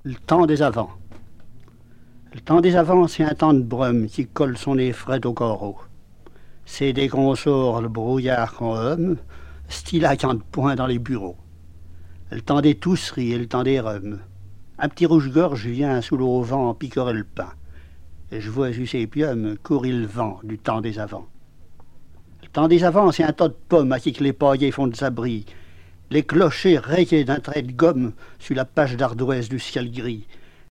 Le temps des avants. Le temps des avants, c'est un temps de brume qui colle son nez frais au coraux. C'est dès qu'on sort le brouillard qu'on homme, style à de point dans les bureaux. Le temps des tousseries et le temps des rhums. Un petit rouge-gorge vient sous l'auvent picorer le pain. Et je vois sur ses piums courir le vent du temps des avants. Le temps des avants, c'est un tas de pommes à qui que les paillets font des abris. Les clochers rayés d'un trait de gomme sur la page d'ardoise du ciel gris.